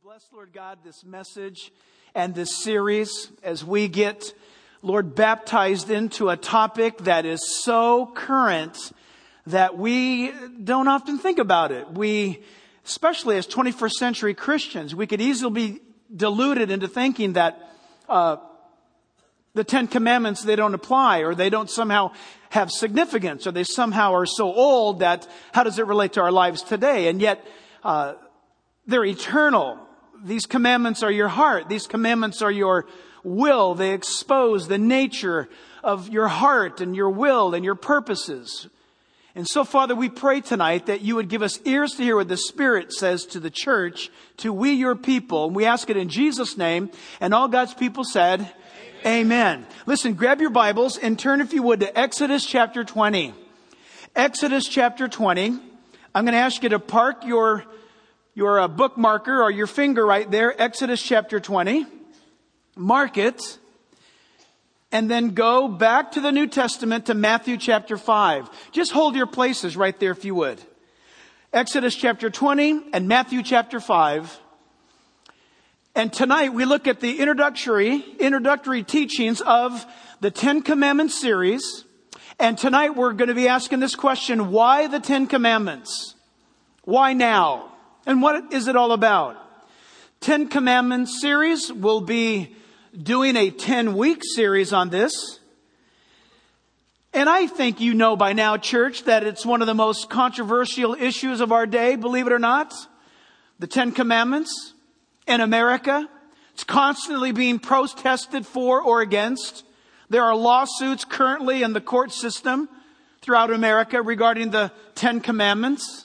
Bless, Lord God, this message and this series as we get, Lord, baptized into a topic that is so current that we don't often think about it. We, especially as 21st century Christians, we could easily be deluded into thinking that the Ten Commandments, they don't apply, or they don't somehow have significance, or they somehow are so old that how does it relate to our lives today? And yet, they're eternal. These commandments are your heart. These commandments are your will. They expose the nature of your heart and your will and your purposes. And so, Father, we pray tonight that you would give us ears to hear what the Spirit says to the church, to we, your people. And we ask it in Jesus' name. And all God's people said, Amen. Listen, grab your Bibles and turn, if you would, to Exodus chapter 20. Exodus chapter 20. I'm going to ask you to park your bookmarker or your finger right there, Exodus chapter 20. Mark it. And then go back to the New Testament to Matthew chapter 5. Just hold your places right there if you would. Exodus chapter 20 and Matthew chapter 5. And tonight we look at the introductory teachings of the Ten Commandments series. And tonight we're going to be asking this question, why the Ten Commandments? Why now? And what is it all about? Ten Commandments series, we'll be doing a 10-week series on this. And I think you know by now, church, that it's one of the most controversial issues of our day, believe it or not. The Ten Commandments in America. It's constantly being protested for or against. There are lawsuits currently in the court system throughout America regarding the Ten Commandments.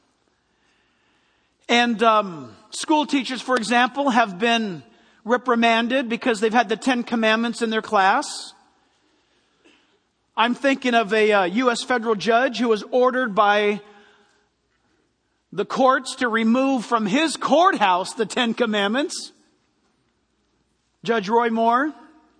And school teachers, for example, have been reprimanded because they've had the Ten Commandments in their class. I'm thinking of a U.S. federal judge who was ordered by the courts to remove from his courthouse the Ten Commandments. Judge Roy Moore.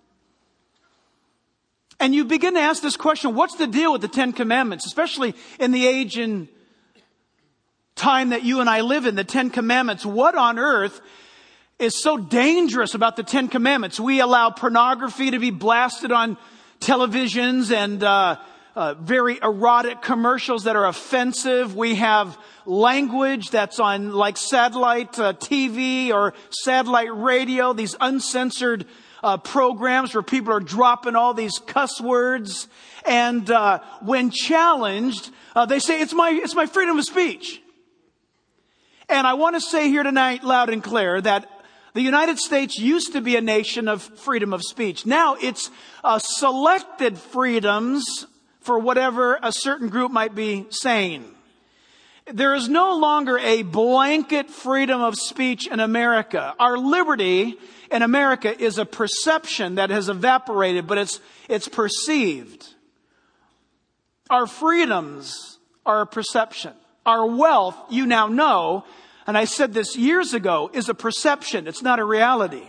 And you begin to ask this question, what's the deal with the Ten Commandments, especially in the age and time that you and I live in, the Ten Commandments? What on earth is so dangerous about the Ten Commandments? We allow pornography to be blasted on televisions and very erotic commercials that are offensive. We have language that's on like satellite TV or satellite radio, these uncensored programs where people are dropping all these cuss words. And when challenged, they say, it's my freedom of speech. And I want to say here tonight, loud and clear, that the United States used to be a nation of freedom of speech. Now it's selected freedoms for whatever a certain group might be saying. There is no longer a blanket freedom of speech in America. Our liberty in America is a perception that has evaporated, but it's perceived. Our freedoms are a perception. Our wealth, you now know, and I said this years ago, is a perception. It's not a reality.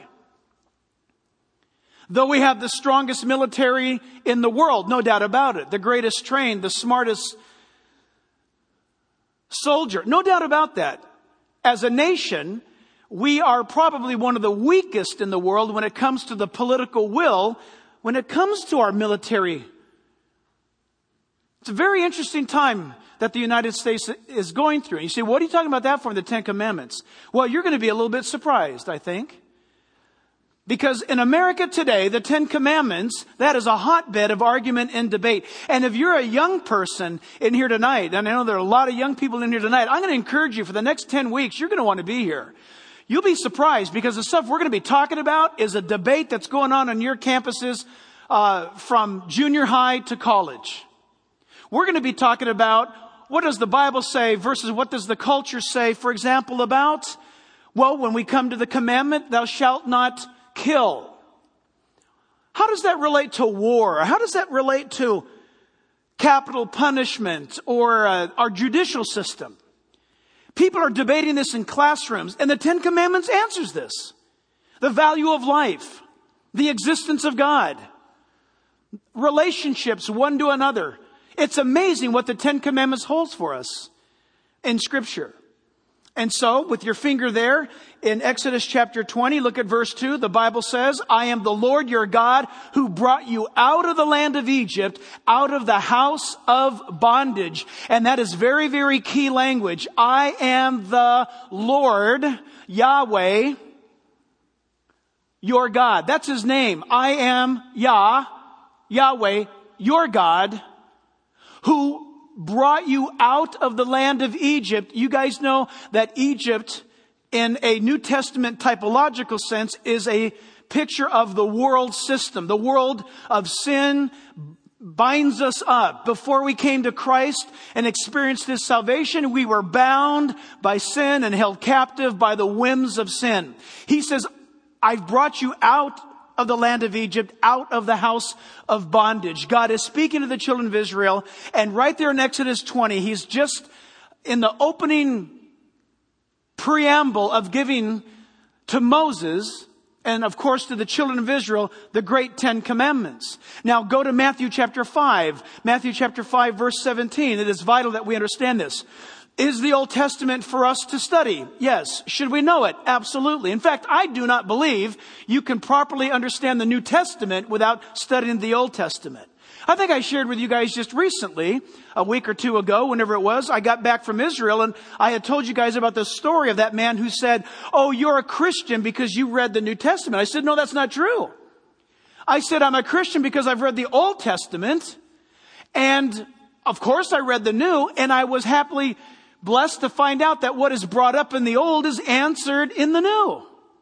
Though we have the strongest military in the world, no doubt about it, the greatest trained, the smartest soldier, no doubt about that. As a nation, we are probably one of the weakest in the world when it comes to the political will, when it comes to our military. It's a very interesting time that the United States is going through. And you say, what are you talking about that for in the Ten Commandments? Well, you're going to be a little bit surprised, I think. Because in America today, the Ten Commandments, that is a hotbed of argument and debate. And if you're a young person in here tonight, and I know there are a lot of young people in here tonight, I'm going to encourage you for the next 10 weeks, you're going to want to be here. You'll be surprised because the stuff we're going to be talking about is a debate that's going on your campuses from junior high to college. We're going to be talking about what does the Bible say versus what does the culture say, for example, about, well, when we come to the commandment, thou shalt not kill. How does that relate to war? How does that relate to capital punishment or our judicial system? People are debating this in classrooms, and the Ten Commandments answers this. The value of life, the existence of God, relationships one to another. It's amazing what the Ten Commandments holds for us in Scripture. And so, with your finger there, in Exodus chapter 20, look at verse 2. The Bible says, I am the Lord your God who brought you out of the land of Egypt, out of the house of bondage. And that is very, very key language. I am the Lord, Yahweh, your God. That's his name. I am Yahweh, your God, who brought you out of the land of Egypt. You guys know that Egypt, in a New Testament typological sense, is a picture of the world system. The world of sin binds us up. Before we came to Christ and experienced His salvation, we were bound by sin and held captive by the whims of sin. He says, I've brought you out of the land of Egypt, out of the house of bondage. God is speaking to the children of Israel, and right there in Exodus 20, He's just in the opening preamble of giving to Moses, and of course to the children of Israel, the great 10 commandments. Now go to Matthew chapter 5. Matthew chapter 5 verse 17. It is vital that we understand this. Is the Old Testament for us to study? Yes. Should we know it? Absolutely. In fact, I do not believe you can properly understand the New Testament without studying the Old Testament. I think I shared with you guys just recently, a week or two ago, whenever it was, I got back from Israel and I had told you guys about the story of that man who said, oh, you're a Christian because you read the New Testament. I said, no, that's not true. I said, I'm a Christian because I've read the Old Testament. And of course I read the New, and I was happily blessed to find out that what is brought up in the Old is answered in the New.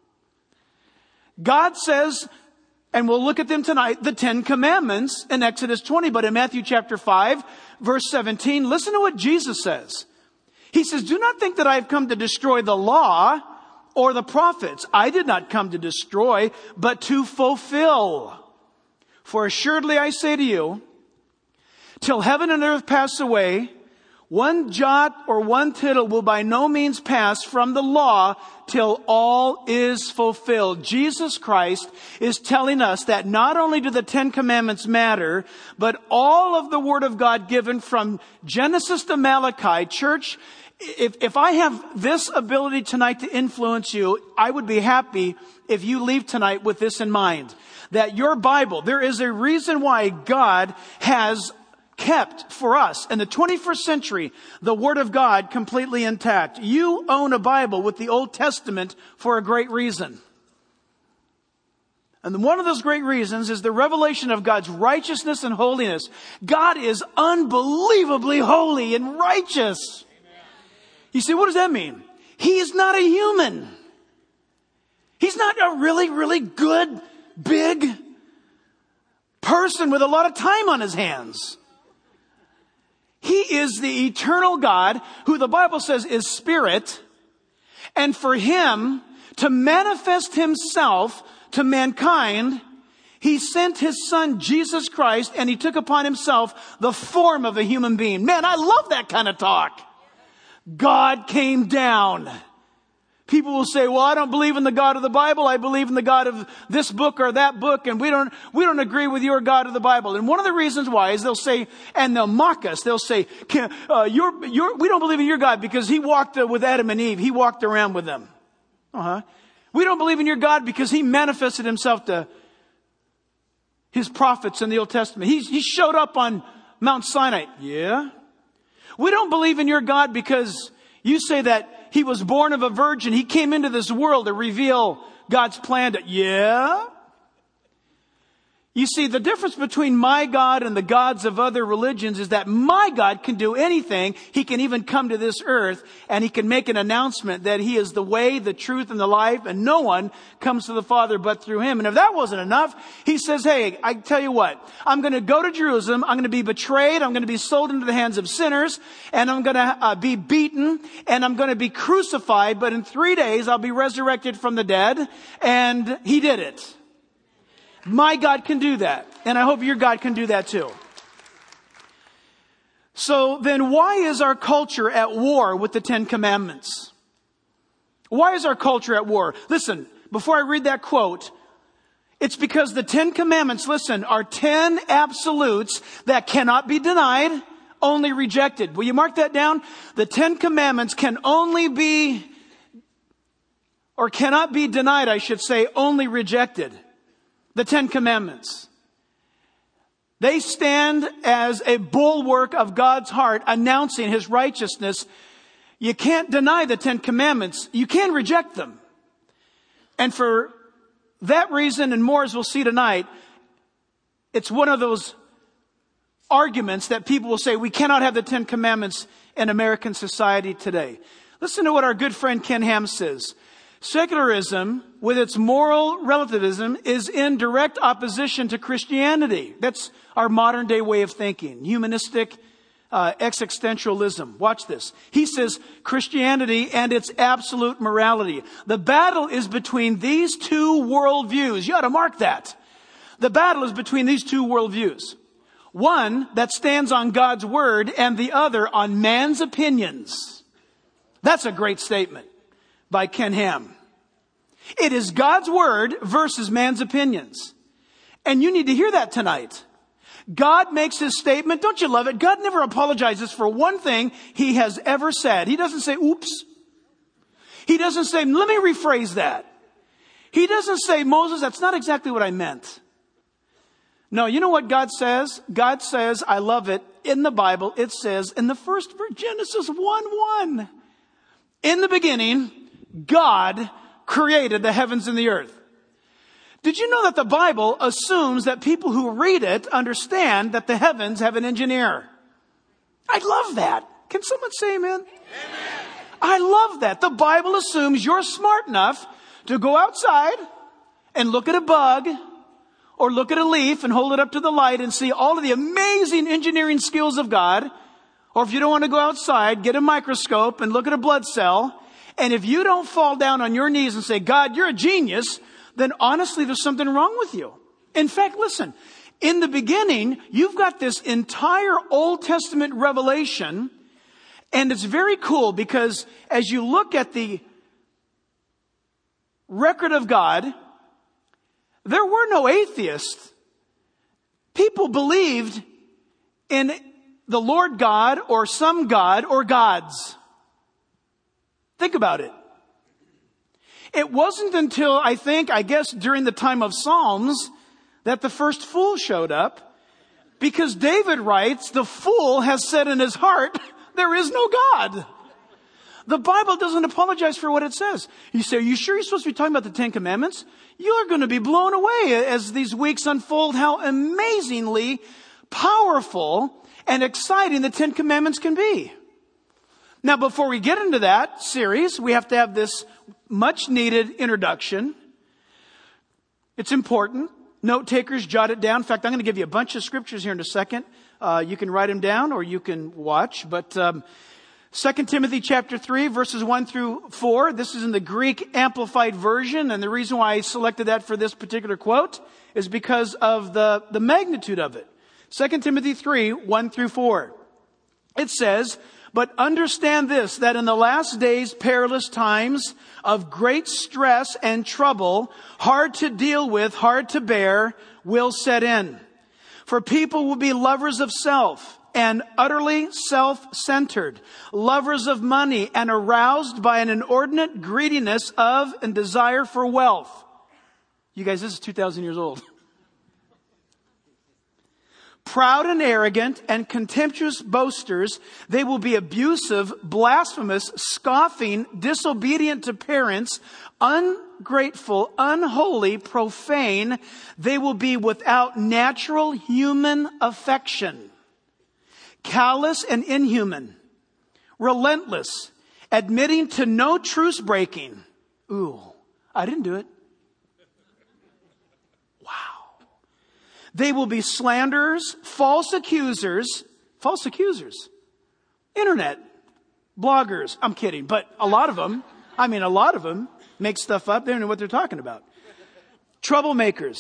God says, and we'll look at them tonight, the 10 commandments in Exodus 20. But in Matthew chapter 5, verse 17, listen to what Jesus says. He says, do not think that I have come to destroy the law or the prophets. I did not come to destroy, but to fulfill. For assuredly I say to you, till heaven and earth pass away, one jot or one tittle will by no means pass from the law till all is fulfilled. Jesus Christ is telling us that not only do the 10 commandments matter, but all of the Word of God given from Genesis to Malachi. Church, if I have this ability tonight to influence you, I would be happy if you leave tonight with this in mind. That your Bible, there is a reason why God has kept for us in the 21st century the Word of God completely intact. You own a Bible with the Old Testament for a great reason. And one of those great reasons is the revelation of God's righteousness and holiness. God is unbelievably holy and righteous. Amen. You see, what does that mean? He is not a human. He's not a really, really good, big person with a lot of time on his hands. He is the eternal God who the Bible says is spirit. And for Him to manifest Himself to mankind, He sent His Son, Jesus Christ, and He took upon Himself the form of a human being. Man, I love that kind of talk. God came down. People will say, well, I don't believe in the God of the Bible. I believe in the God of this book or that book. And we don't agree with your God of the Bible. And one of the reasons why is they'll say, and they'll mock us. They'll say, we don't believe in your God because He walked with Adam and Eve. He walked around with them. We don't believe in your God because He manifested Himself to His prophets in the Old Testament. He showed up on Mount Sinai. Yeah. We don't believe in your God because you say that He was born of a virgin. He came into this world to reveal God's plan. Yeah. You see, the difference between my God and the gods of other religions is that my God can do anything. He can even come to this earth and He can make an announcement that He is the way, the truth, and the life, and no one comes to the Father but through Him. And if that wasn't enough, He says, hey, I tell you what, I'm going to go to Jerusalem, I'm going to be betrayed, I'm going to be sold into the hands of sinners, and I'm going to be beaten, and I'm going to be crucified, but in 3 days I'll be resurrected from the dead. And He did it. My God can do that. And I hope your God can do that too. So then why is our culture at war with the 10 commandments? Why is our culture at war? Listen, before I read that quote, it's because the 10 commandments, listen, are 10 absolutes that cannot be denied only rejected. Will you mark that down? The 10 Commandments can only be, or cannot be denied, I should say, only rejected. The 10 Commandments. They stand as a bulwark of God's heart, announcing His righteousness. You can't deny the 10 Commandments. You can reject them. And for that reason and more, as we'll see tonight, it's one of those arguments that people will say, we cannot have the 10 Commandments in American society today. Listen to what our good friend Ken Ham says. Secularism, with its moral relativism, is in direct opposition to Christianity. That's our modern day way of thinking. Humanistic existentialism. Watch this. He says Christianity and its absolute morality. The battle is between these two worldviews. You ought to mark that. The battle is between these two worldviews. One that stands on God's word and the other on man's opinions. That's a great statement by Ken Ham. It is God's word versus man's opinions. And you need to hear that tonight. God makes His statement. Don't you love it? God never apologizes for one thing He has ever said. He doesn't say, oops. He doesn't say, let me rephrase that. He doesn't say, Moses, that's not exactly what I meant. No, you know what God says? God says, I love it. In the Bible, it says in the first verse, Genesis 1:1. In the beginning, God created the heavens and the earth. Did you know that the Bible assumes that people who read it understand that the heavens have an engineer? I love that. Can someone say amen? Amen. I love that. The Bible assumes you're smart enough to go outside and look at a bug or look at a leaf and hold it up to the light and see all of the amazing engineering skills of God. Or if you don't want to go outside, get a microscope and look at a blood cell. And if you don't fall down on your knees and say, God, you're a genius, then honestly, there's something wrong with you. In fact, listen, in the beginning, you've got this entire Old Testament revelation, and it's very cool because as you look at the record of God, there were no atheists. People believed in the Lord God or some God or gods. Think about it. It wasn't until, I guess, during the time of Psalms that the first fool showed up. Because David writes, the fool has said in his heart, there is no God. The Bible doesn't apologize for what it says. You say, are you sure you're supposed to be talking about the 10 Commandments? You're going to be blown away as these weeks unfold how amazingly powerful and exciting the 10 Commandments can be. Now, before we get into that series, we have to have this much needed introduction. It's important. Note takers, jot it down. In fact, I'm going to give you a bunch of scriptures here in a second. You can write them down or you can watch. But 2 Timothy chapter 3, verses 1 through 4. This is in the Greek Amplified Version. And the reason why I selected that for this particular quote is because of the magnitude of it. 2 Timothy 3, 1 through 4. It says, but understand this, that in the last days, perilous times of great stress and trouble, hard to deal with, hard to bear, will set in. For people will be lovers of self and utterly self-centered, lovers of money and aroused by an inordinate greediness of and desire for wealth. You guys, this is 2,000 years old. Proud and arrogant and contemptuous boasters, they will be abusive, blasphemous, scoffing, disobedient to parents, ungrateful, unholy, profane. They will be without natural human affection, callous and inhuman, relentless, admitting to no truce breaking. Ooh, I didn't do it. They will be slanderers, false accusers, internet, bloggers. I'm kidding, but a lot of them make stuff up. They don't know what they're talking about. Troublemakers,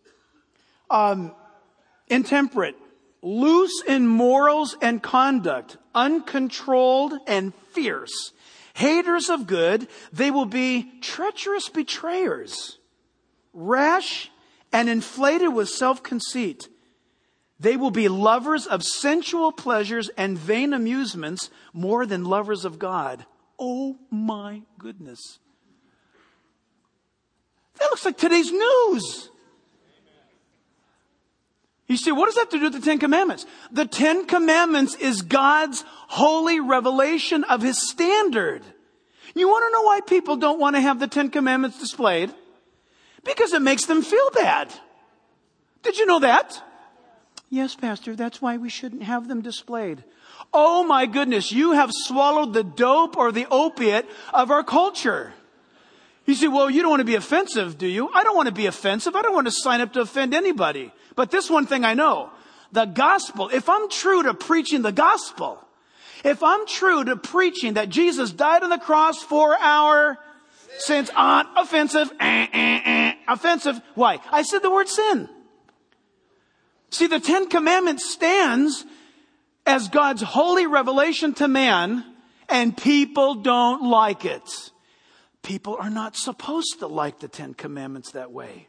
intemperate, loose in morals and conduct, uncontrolled and fierce, haters of good. They will be treacherous betrayers, rash and inflated with self-conceit. They will be lovers of sensual pleasures and vain amusements more than lovers of God. Oh my goodness. That looks like today's news. You see, what does that have to do with the Ten Commandments? The Ten Commandments is God's holy revelation of His standard. You want to know why people don't want to have the Ten Commandments displayed? Because it makes them feel bad. Did you know that? Yes, Pastor, that's why we shouldn't have them displayed. Oh my goodness, you have swallowed the dope or the opiate of our culture. You say, well, you don't want to be offensive, do you? I don't want to be offensive. I don't want to sign up to offend anybody. But this one thing I know, the gospel, if I'm true to preaching the gospel, if I'm true to preaching that Jesus died on the cross for our sins, offensive, offensive. Why? I said the word sin. See, the Ten Commandments stands as God's holy revelation to man, and people don't like it. People are not supposed to like the Ten Commandments that way.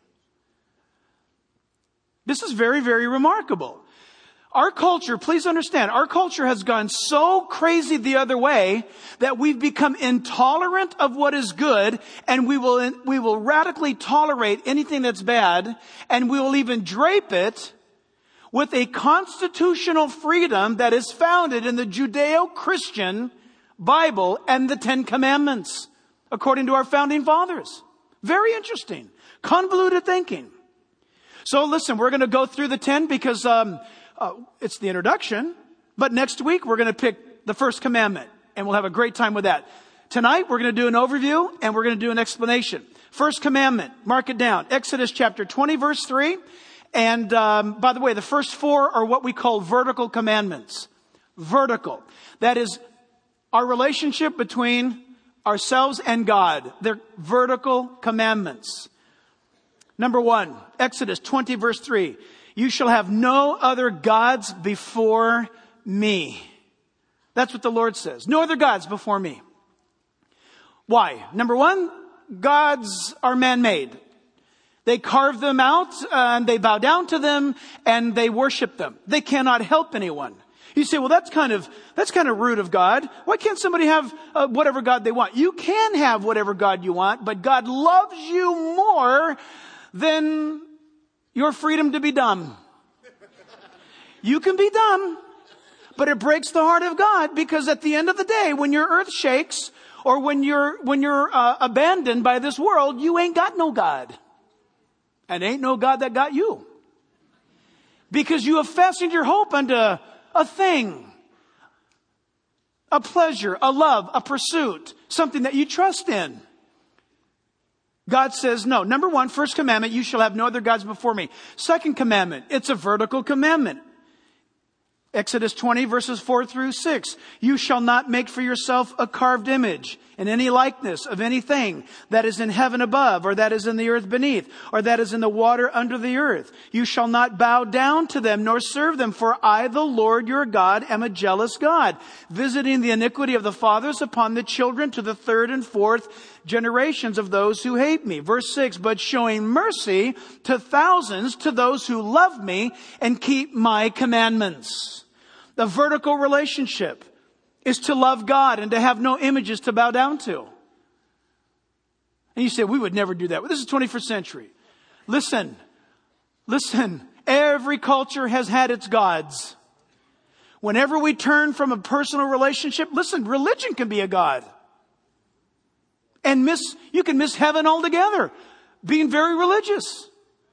This is very, very remarkable. Our culture, please understand, our culture has gone so crazy the other way that we've become intolerant of what is good, and we will radically tolerate anything that's bad, and we will even drape it with a constitutional freedom that is founded in the Judeo-Christian Bible and the Ten Commandments, according to our founding fathers. Very interesting. Convoluted thinking. So listen, we're going to go through the 10 because it's the introduction. But next week, we're going to pick the first commandment, and we'll have a great time with that. Tonight, we're going to do an overview, and we're going to do an explanation. First commandment, mark it down. Exodus chapter 20, verse 3. And by the way, the first 4 are what we call vertical commandments. Vertical. That is our relationship between ourselves and God. They're vertical commandments. Number 1, Exodus 20, verse 3. You shall have no other gods before me. That's what the Lord says. No other gods before me. Why? Number 1, gods are man-made. They carve them out, and they bow down to them, and they worship them. They cannot help anyone. You say, well, that's kind of rude of God. Why can't somebody have whatever God they want? You can have whatever God you want, but God loves you more than your freedom to be dumb. You can be dumb, but it breaks the heart of God, because at the end of the day, when your earth shakes, or when you're abandoned by this world, you ain't got no God. And ain't no God that got you. Because you have fastened your hope unto a thing, a pleasure, a love, a pursuit, something that you trust in. God says no. Number 1, first commandment, you shall have no other gods before me. Second commandment, it's a vertical commandment. Exodus 20, verses 4 through 6. You shall not make for yourself a carved image in any likeness of anything that is in heaven above, or that is in the earth beneath, or that is in the water under the earth. You shall not bow down to them nor serve them, for I, the Lord your God, am a jealous God, visiting the iniquity of the fathers upon the children to the 3rd and 4th generations of those who hate me. Verse 6, but showing mercy to thousands, to those who love me and keep my commandments. The vertical relationship is to love God and to have no images to bow down to. And you say, we would never do that. Well, this is 21st century. Listen. Every culture has had its gods. Whenever we turn from a personal relationship, listen, religion can be a god. And you can miss heaven altogether, being very religious.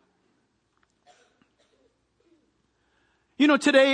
You know, today,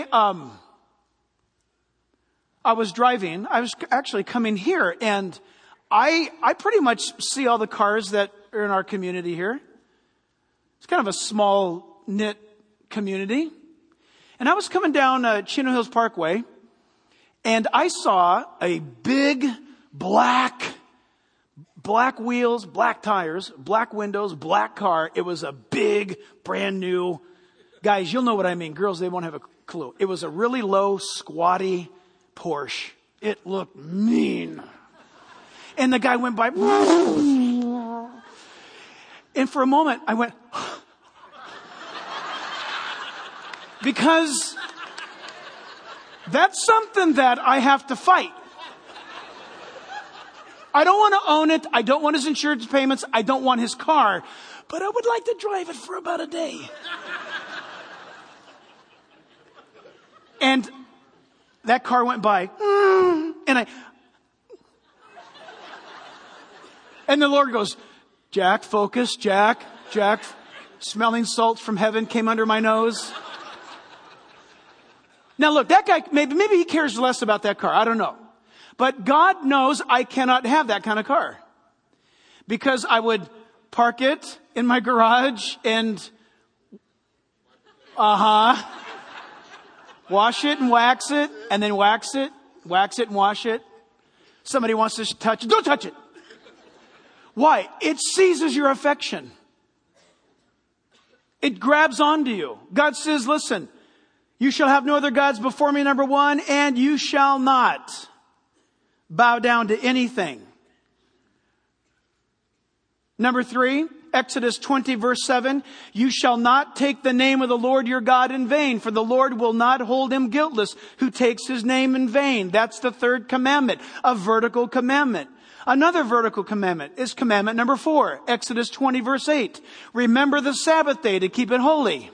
I was driving. I was actually coming here, and I pretty much see all the cars that are in our community here. It's kind of a small knit community. And I was coming down Chino Hills Parkway, and I saw a big black wheels, black tires, black windows, black car. It was a big, brand new. Guys, you'll know what I mean. Girls, they won't have a clue. It was a really low, squatty Porsche. It looked mean. And the guy went by. And for a moment, I went. Because that's something that I have to fight. I don't want to own it. I don't want his insurance payments. I don't want his car. But I would like to drive it for about a day. And that car went by. And the Lord goes, Jack, focus, Jack. Smelling salts from heaven came under my nose. Now look, that guy, maybe he cares less about that car. I don't know. But God knows I cannot have that kind of car. Because I would park it in my garage and, wash it and wax it, and then wax it and wash it. Somebody wants to touch it. Don't touch it. Why? It seizes your affection. It grabs onto you. God says, listen, you shall have no other gods before me, number one, and you shall not bow down to anything. Number 3, Exodus 20 verse 7, you shall not take the name of the Lord your God in vain, for the Lord will not hold him guiltless who takes his name in vain. That's the 3rd commandment, a vertical commandment. Another vertical commandment is commandment number 4, Exodus 20 verse 8. Remember the Sabbath day to keep it holy.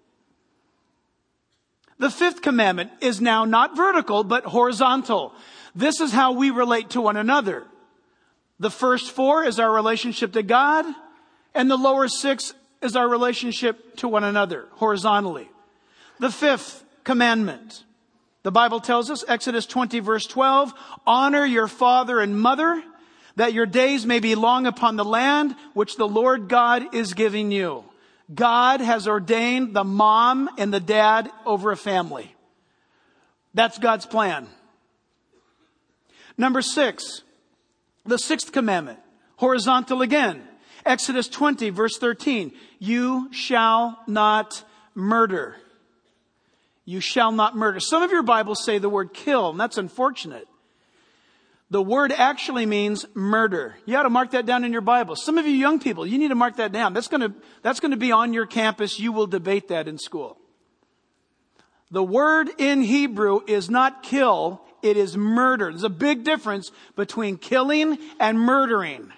The 5th commandment is now not vertical, but horizontal. This is how we relate to one another. The first 4 is our relationship to God, and the lower 6 is our relationship to one another, horizontally. The 5th commandment, the Bible tells us, Exodus 20 verse 12, honor your father and mother, that your days may be long upon the land which the Lord God is giving you. God has ordained the mom and the dad over a family. That's God's plan. Number 6, the 6th commandment, horizontal again. Exodus 20 verse 13, you shall not murder. You shall not murder. Some of your Bibles say the word kill, and that's unfortunate. The word actually means murder. You ought to mark that down in your Bible. Some of you young people, you need to mark that down. That's going to be on your campus. You will debate that in school. The word in Hebrew is not kill, it is murder. There's a big difference between killing and murdering.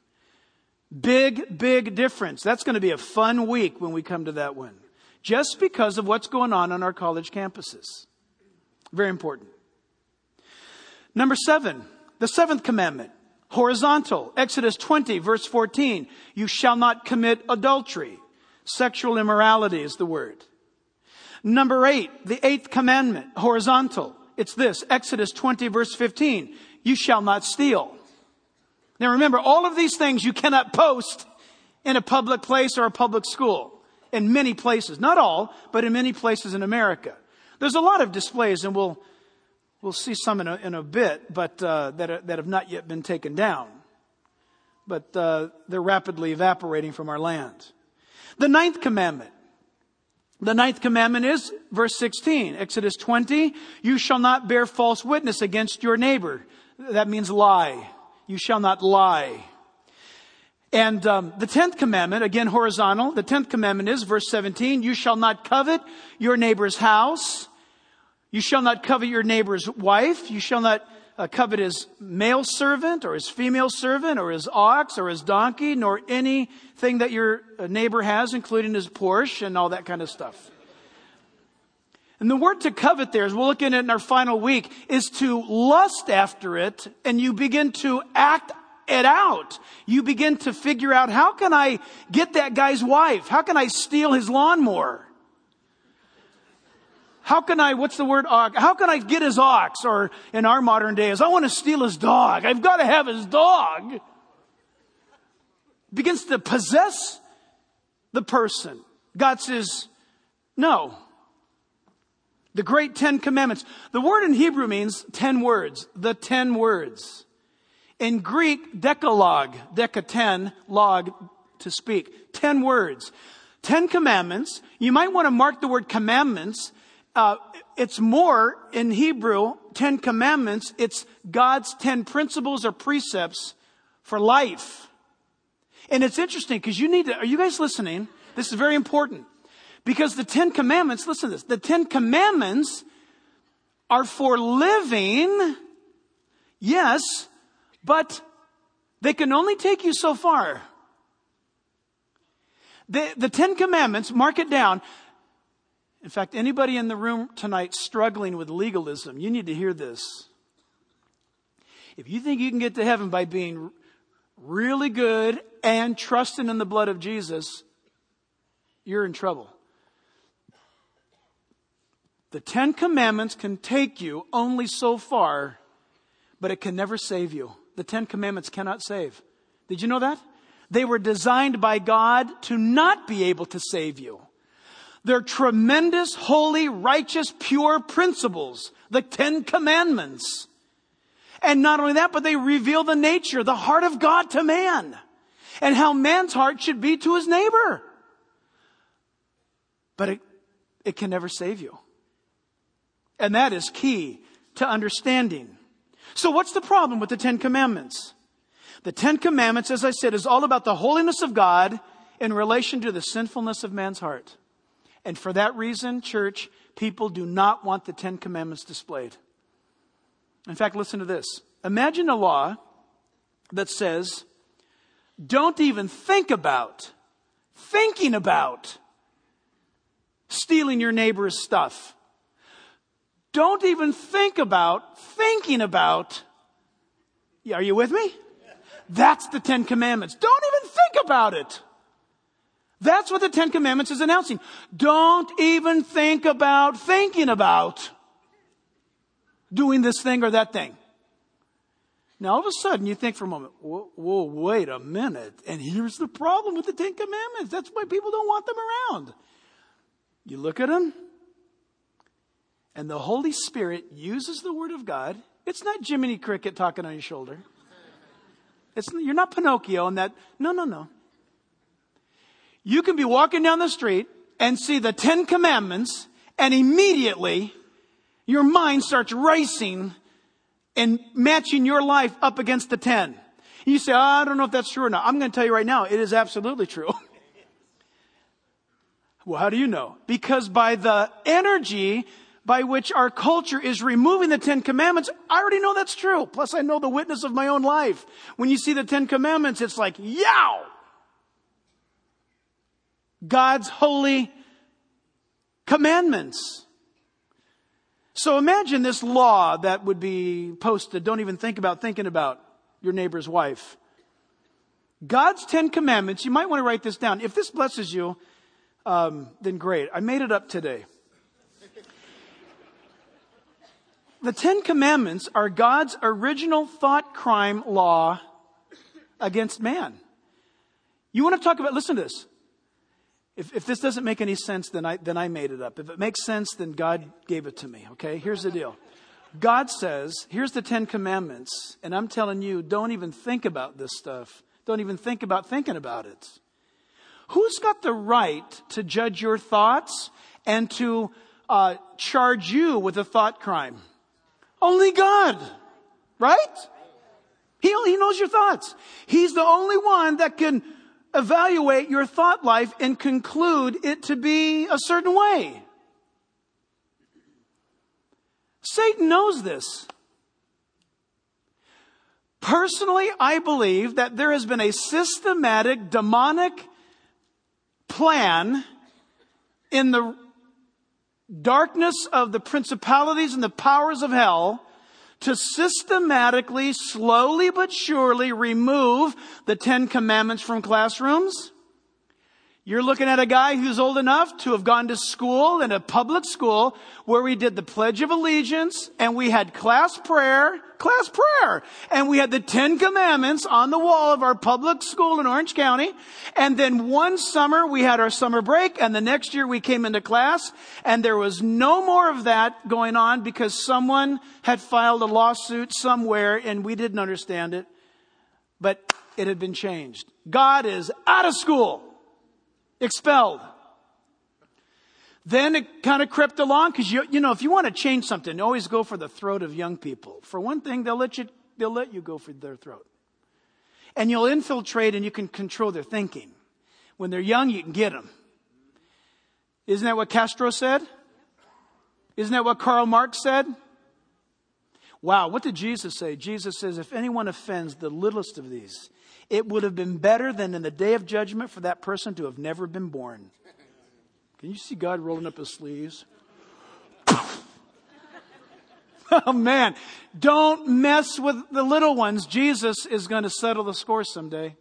Big difference. That's going to be a fun week when we come to that one. Just because of what's going on our college campuses. Very important. Number 7, the 7th commandment, horizontal. Exodus 20 verse 14. You shall not commit adultery. Sexual immorality is the word. Number 8, the 8th commandment, horizontal. It's this, Exodus 20 verse 15. You shall not steal. Now remember, all of these things you cannot post in a public place or a public school. In many places. Not all, but in many places in America. There's a lot of displays, and we'll see some in a bit, but that have not yet been taken down. But they're rapidly evaporating from our land. The 9th commandment. The 9th commandment is verse 16, Exodus 20. You shall not bear false witness against your neighbor. That means lie. You shall not lie. And the 10th commandment, again horizontal, the 10th commandment is verse 17. You shall not covet your neighbor's house. You shall not covet your neighbor's wife. You shall not covet his male servant or his female servant or his ox or his donkey, nor anything that your neighbor has, including his Porsche and all that kind of stuff. And the word to covet there, as we'll look at it in our final week, is to lust after it, and you begin to act it out. You begin to figure out, how can I get that guy's wife? How can I steal his lawnmower? How can I, how can I get his ox? Or in our modern days, I want to steal his dog. I've got to have his dog. Begins to possess the person. God says, no. The great 10 commandments. The word in Hebrew means 10 words. The 10 words. In Greek, decalogue, deca 10, log, to speak. 10 words. 10 commandments. You might want to mark the word commandments. It's more in Hebrew, 10 commandments. It's God's 10 principles or precepts for life. And it's interesting because are you guys listening? This is very important. Because the 10 Commandments, listen to this, the 10 Commandments are for living, yes, but they can only take you so far. The 10 Commandments, mark it down. In fact, anybody in the room tonight struggling with legalism, you need to hear this. If you think you can get to heaven by being really good and trusting in the blood of Jesus, you're in trouble. The 10 Commandments can take you only so far, but it can never save you. The 10 Commandments cannot save. Did you know that? They were designed by God to not be able to save you. They're tremendous, holy, righteous, pure principles. The 10 Commandments. And not only that, but they reveal the nature, the heart of God to man. And how man's heart should be to his neighbor. But it can never save you. And that is key to understanding. So what's the problem with the 10 Commandments? The 10 Commandments, as I said, is all about the holiness of God in relation to the sinfulness of man's heart. And for that reason, church, people do not want the 10 Commandments displayed. In fact, listen to this. Imagine a law that says, don't even think about stealing your neighbor's stuff. Don't even think about thinking about. Are you with me? That's the 10 Commandments. Don't even think about it. That's what the 10 Commandments is announcing. Don't even think about thinking about doing this thing or that thing. Now, all of a sudden, you think for a moment, whoa, wait a minute. And here's the problem with the 10 Commandments. That's why people don't want them around. You look at them, and the Holy Spirit uses the Word of God. It's not Jiminy Cricket talking on your shoulder. You're not Pinocchio in that. No. You can be walking down the street and see the 10 Commandments, and immediately your mind starts racing and matching your life up against the 10. You say, I don't know if that's true or not. I'm going to tell you right now, it is absolutely true. Well, how do you know? Because by the energy by which our culture is removing the 10 Commandments, I already know that's true. Plus, I know the witness of my own life. When you see the 10 Commandments, it's like, yow! God's holy commandments. So imagine this law that would be posted. Don't even think about thinking about your neighbor's wife. God's 10 Commandments, you might want to write this down. If this blesses you, then great. I made it up today. The 10 Commandments are God's original thought crime law against man. You want to talk about, listen to this. If this doesn't make any sense, then I made it up. If it makes sense, then God gave it to me. Okay, here's the deal. God says, here's the 10 Commandments. And I'm telling you, don't even think about this stuff. Don't even think about thinking about it. Who's got the right to judge your thoughts and to charge you with a thought crime? Only God, right? He knows your thoughts. He's the only one that can evaluate your thought life and conclude it to be a certain way. Satan knows this. Personally, I believe that there has been a systematic demonic plan in the darkness of the principalities and the powers of hell to systematically, slowly but surely remove the 10 Commandments from classrooms. You're looking at a guy who's old enough to have gone to school, in a public school, where we did the Pledge of Allegiance, and we had class prayer, and we had the 10 Commandments on the wall of our public school in Orange County. And then one summer we had our summer break, and the next year we came into class, and there was no more of that going on because someone had filed a lawsuit somewhere and we didn't understand it. But it had been changed. God is out of school. Expelled. Then it kind of crept along because you know if you want to change something, always go for the throat of young people. For one thing, they'll let you go for their throat, and you'll infiltrate and you can control their thinking. When they're young, you can get them. Isn't that what Castro said? Isn't that what Karl Marx said? Wow, what did Jesus say? Jesus says, if anyone offends the littlest of these, it would have been better than in the day of judgment for that person to have never been born. Can you see God rolling up his sleeves? Oh man, don't mess with the little ones. Jesus is going to settle the score someday.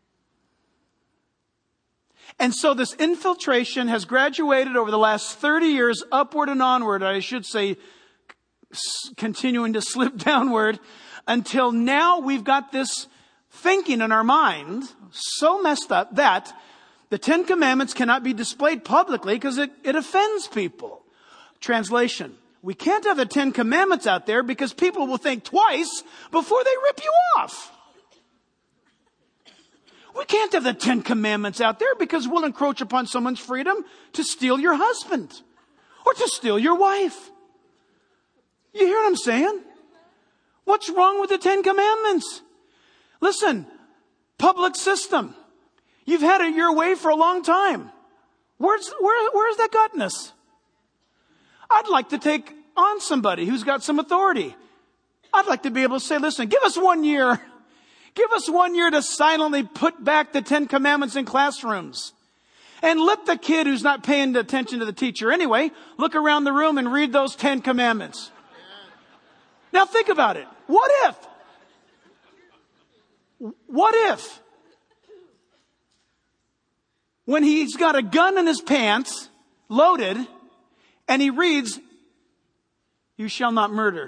And so this infiltration has graduated over the last 30 years, upward and onward, I should say, continuing to slip downward, until now we've got this thinking in our mind so messed up that the Ten Commandments cannot be displayed publicly because it offends people. Translation: we can't have the Ten Commandments out there because people will think twice before they rip you off. We can't have the Ten Commandments out there because we'll encroach upon someone's freedom to steal your husband or to steal your wife. You hear what I'm saying? What's wrong with the Ten Commandments? Listen, public system. You've had it your way for a long time. Where's that gotten us? I'd like to take on somebody who's got some authority. I'd like to be able to say, listen, give us 1 year. Give us 1 year to silently put back the Ten Commandments in classrooms. And let the kid who's not paying attention to the teacher anyway, look around the room and read those 10 Commandments. Now think about it. What if when he's got a gun in his pants, loaded, and he reads, you shall not murder?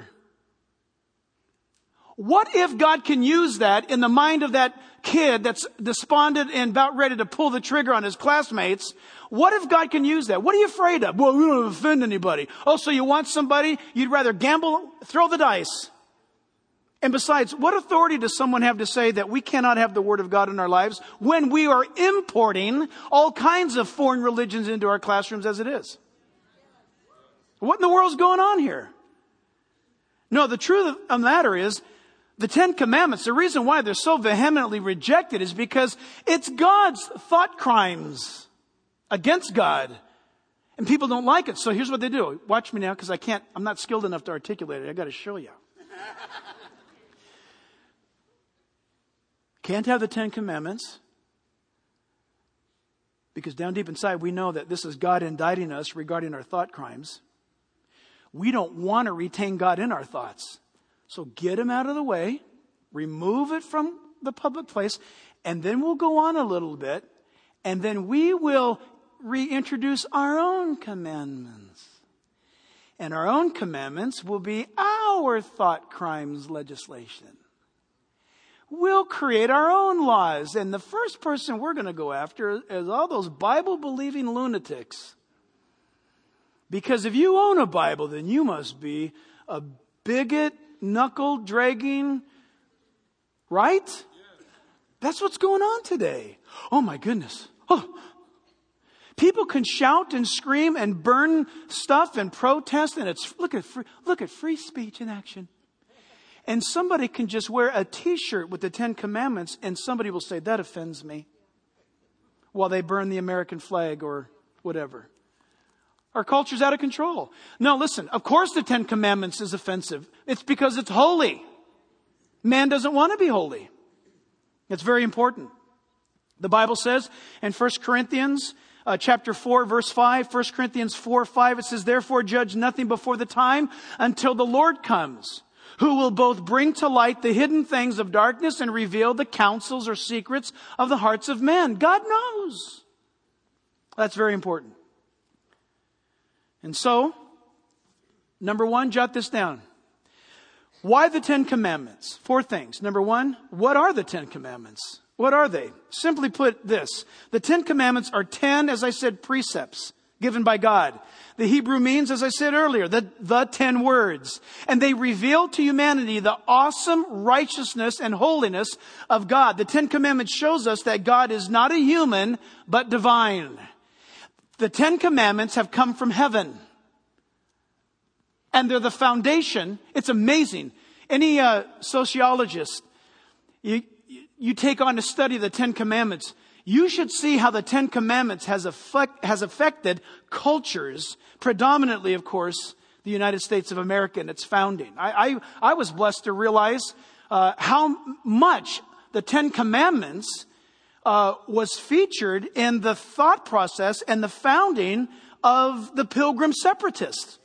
What if God can use that in the mind of that kid that's despondent and about ready to pull the trigger on his classmates? What if God can use that? What are you afraid of? Well, we don't offend anybody. Oh, so you want somebody, you'd rather gamble, throw the dice. And besides, what authority does someone have to say that we cannot have the Word of God in our lives when we are importing all kinds of foreign religions into our classrooms as it is? What in the world's going on here? No, the truth of the matter is, the Ten Commandments, the reason why they're so vehemently rejected is because it's God's thought crimes against God. And people don't like it. So here's what they do. Watch me now, because I'm not skilled enough to articulate it. I got to show you. Can't have the Ten Commandments because down deep inside we know that this is God indicting us regarding our thought crimes. We don't want to retain God in our thoughts. So get him out of the way, remove it from the public place, and then we'll go on a little bit, and then we will reintroduce our own commandments. And our own commandments will be our thought crimes legislation. We'll create our own laws, and the first person we're going to go after is all those Bible-believing lunatics. Because if you own a Bible, then you must be a bigot, knuckle-dragging, right? That's what's going on today. Oh my goodness. Oh. People can shout and scream and burn stuff and protest, and look at free speech in action. And somebody can just wear a t-shirt with the Ten Commandments, and somebody will say, that offends me, while they burn the American flag or whatever. Our culture's out of control. No, listen, of course the Ten Commandments is offensive. It's because it's holy. Man doesn't want to be holy. It's very important. The Bible says in 1 Corinthians chapter 4, verse 5, 1 Corinthians 4, 5, it says, therefore judge nothing before the time until the Lord comes, who will both bring to light the hidden things of darkness and reveal the counsels or secrets of the hearts of men. God knows. That's very important. And so, number one, jot this down. Why the Ten Commandments? 4 things. Number one, what are the Ten Commandments? What are they? Simply put this. The Ten Commandments are 10, as I said, precepts given by God. The Hebrew means, as I said earlier, the 10 words. And they reveal to humanity the awesome righteousness and holiness of God. The Ten Commandments shows us that God is not a human, but divine. The Ten Commandments have come from heaven. And they're the foundation. It's amazing. Any sociologist, you take on to study the Ten Commandments, You should see how the Ten Commandments has affected cultures, predominantly, of course, the United States of America and its founding. I was blessed to realize how much the Ten Commandments was featured in the thought process and the founding of the Pilgrim Separatists.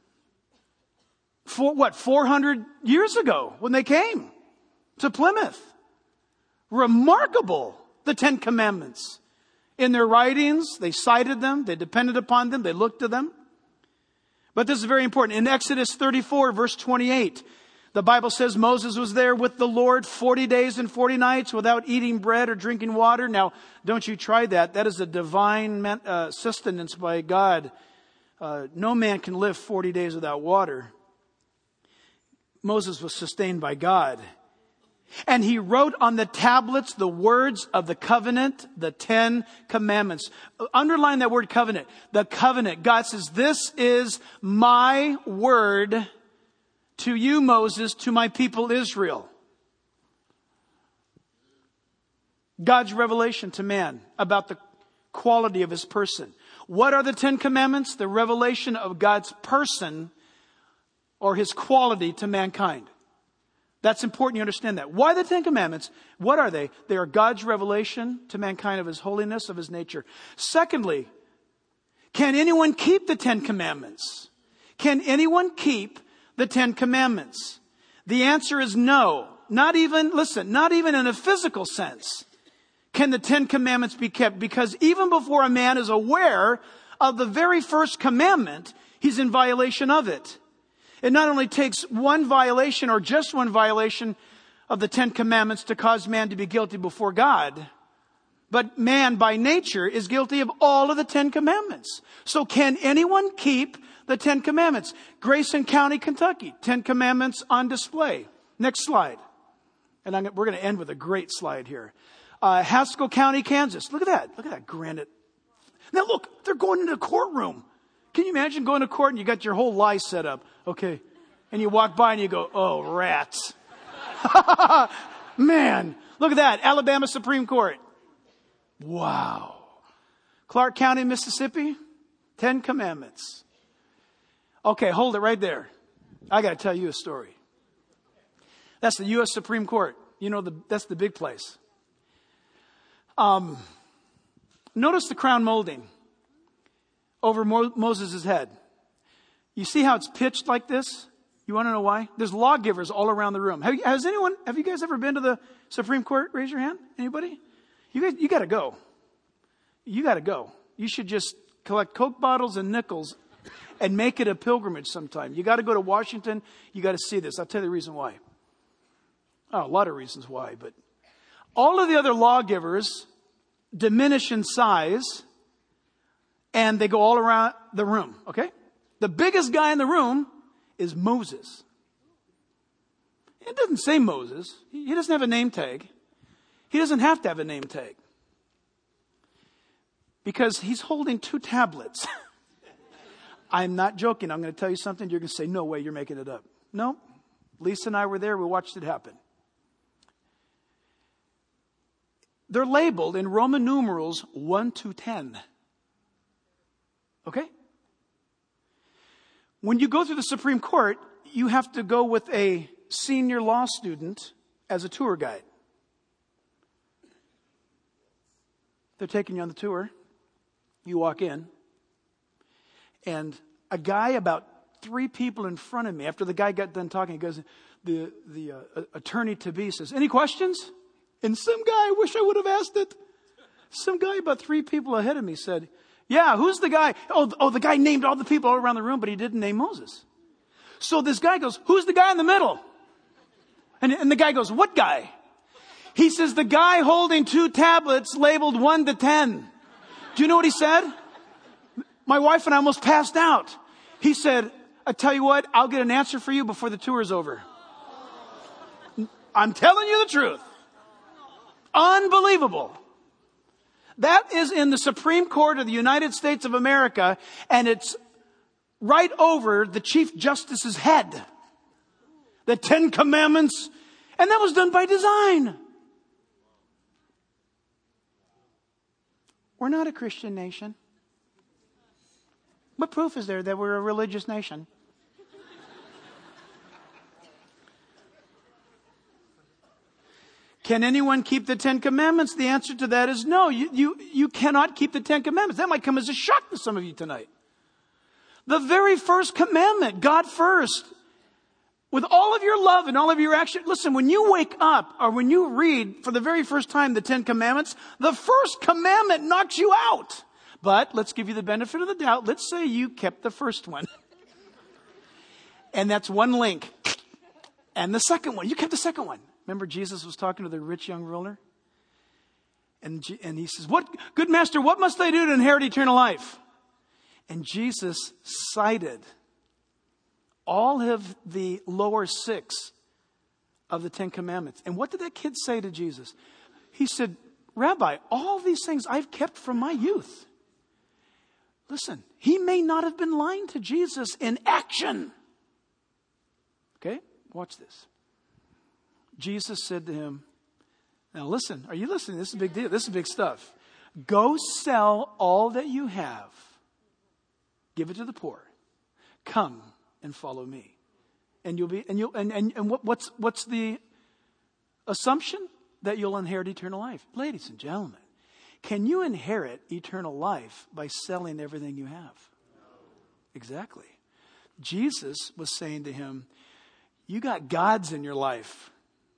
400 years ago when they came to Plymouth. Remarkable, the Ten Commandments. In their writings, they cited them, they depended upon them, they looked to them. But this is very important. In Exodus 34, verse 28, the Bible says Moses was there with the Lord 40 days and 40 nights without eating bread or drinking water. Now, don't you try that. That is a divine sustenance by God. No man can live 40 days without water. Moses was sustained by God. And he wrote on the tablets the words of the covenant, the Ten Commandments. Underline that word covenant. The covenant. God says, this is my word to you, Moses, to my people Israel. God's revelation to man about the quality of his person. What are the Ten Commandments? The revelation of God's person or his quality to mankind. That's important you understand that. Why the Ten Commandments? What are they? They are God's revelation to mankind of his holiness, of his nature. Secondly, can anyone keep the Ten Commandments? Can anyone keep the Ten Commandments? The answer is no. Not even in a physical sense can the Ten Commandments be kept, because even before a man is aware of the very first commandment, he's in violation of it. It not only takes one violation or just one violation of the Ten Commandments to cause man to be guilty before God, but man by nature is guilty of all of the Ten Commandments. So can anyone keep the Ten Commandments? Grayson County, Kentucky, Ten Commandments on display. Next slide. And we're going to end with a great slide here. Haskell County, Kansas. Look at that. Look at that granite. Now look, they're going into a courtroom. Can you imagine going to court and you got your whole lie set up? Okay. And you walk by and you go, oh, rats. Man, look at that. Alabama Supreme Court. Wow. Clark County, Mississippi. Ten Commandments. Okay, hold it right there. I got to tell you a story. That's the U.S. Supreme Court. You know, that's the big place. Notice the crown molding over Moses' head. You see how it's pitched like this? You want to know why? There's lawgivers all around the room. Have you guys ever been to the Supreme Court? Raise your hand. Anybody? You got to go. You got to go. You should just collect Coke bottles and nickels and make it a pilgrimage sometime. You got to go to Washington. You got to see this. I'll tell you the reason why. Oh, a lot of reasons why, but all of the other lawgivers diminish in size and they go all around the room, okay? The biggest guy in the room is Moses. It doesn't say Moses. He doesn't have a name tag. He doesn't have to have a name tag. Because he's holding two tablets. I'm not joking. I'm going to tell you something. You're going to say, no way, you're making it up. No. Lisa and I were there. We watched it happen. They're labeled in Roman numerals 1 to 10. Okay? When you go through the Supreme Court, you have to go with a senior law student as a tour guide. They're taking you on the tour. You walk in. And a guy about 3 people in front of me, after the guy got done talking, he goes, the attorney-to-be says, any questions? And some guy, I wish I would have asked it. Some guy about 3 people ahead of me said, yeah, who's the guy? Oh, the guy named all the people all around the room, but he didn't name Moses. So this guy goes, who's the guy in the middle? And the guy goes, what guy? He says, the guy holding 2 tablets labeled 1 to 10. Do you know what he said? My wife and I almost passed out. He said, I tell you what, I'll get an answer for you before the tour is over. I'm telling you the truth. Unbelievable. That is in the Supreme Court of the United States of America, and it's right over the Chief Justice's head. The 10 Commandments, and that was done by design. We're not a Christian nation. What proof is there that we're a religious nation? Can anyone keep the Ten Commandments? The answer to that is no. You cannot keep the Ten Commandments. That might come as a shock to some of you tonight. The very first commandment, God first, with all of your love and all of your action. Listen, when you wake up or when you read for the very first time the Ten Commandments, the first commandment knocks you out. But let's give you the benefit of the doubt. Let's say you kept the first one. And that's one link. And the second one, you kept the second one. Remember Jesus was talking to the rich young ruler? And he says, good master, what must I do to inherit eternal life? And Jesus cited all of the lower 6 of the Ten Commandments. And what did that kid say to Jesus? He said, Rabbi, all these things I've kept from my youth. Listen, he may not have been lying to Jesus in action. Okay, watch this. Jesus said to him, now listen, are you listening? This is a big deal. This is big stuff. Go sell all that you have. Give it to the poor. Come and follow me. And what's the assumption? That you'll inherit eternal life. Ladies and gentlemen, can you inherit eternal life by selling everything you have? Exactly. Jesus was saying to him, you got gods in your life.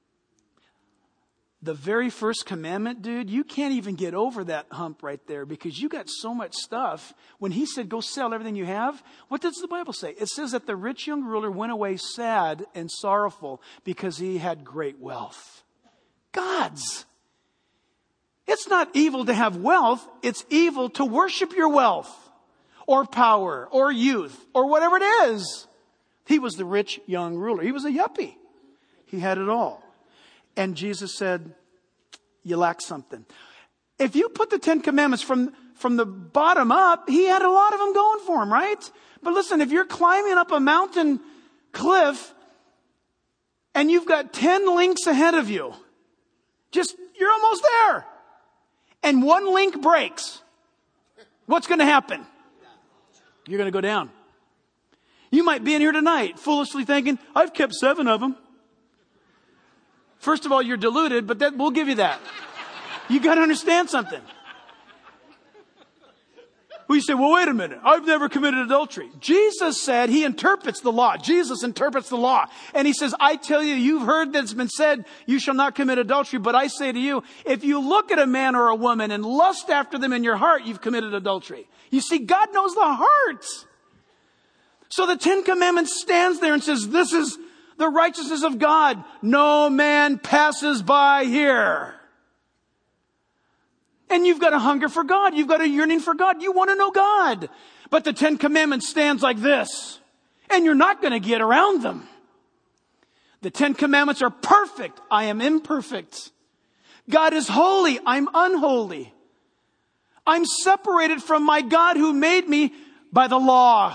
The very first commandment, dude, you can't even get over that hump right there because you got so much stuff. When he said, go sell everything you have, what does the Bible say? It says that the rich young ruler went away sad and sorrowful because he had great wealth. Gods. It's not evil to have wealth. It's evil to worship your wealth or power or youth or whatever it is. He was the rich young ruler. He was a yuppie. He had it all. And Jesus said, you lack something. If you put the Ten Commandments from the bottom up, he had a lot of them going for him, right? But listen, if you're climbing up a mountain cliff and you've got 10 links ahead of you, you're almost there. And one link breaks. What's going to happen? You're going to go down. You might be in here tonight foolishly thinking, I've kept 7 of them. First of all, you're deluded, but we'll give you that. You got to understand something. Well, you say, well, wait a minute. I've never committed adultery. Jesus said he interprets the law. Jesus interprets the law. And he says, I tell you, you've heard that it's been said, you shall not commit adultery. But I say to you, if you look at a man or a woman and lust after them in your heart, you've committed adultery. You see, God knows the heart. So the Ten Commandments stands there and says, this is the righteousness of God. No man passes by here. And you've got a hunger for God. You've got a yearning for God. You want to know God. But the Ten Commandments stands like this. And you're not going to get around them. The Ten Commandments are perfect. I am imperfect. God is holy. I'm unholy. I'm separated from my God who made me by the law.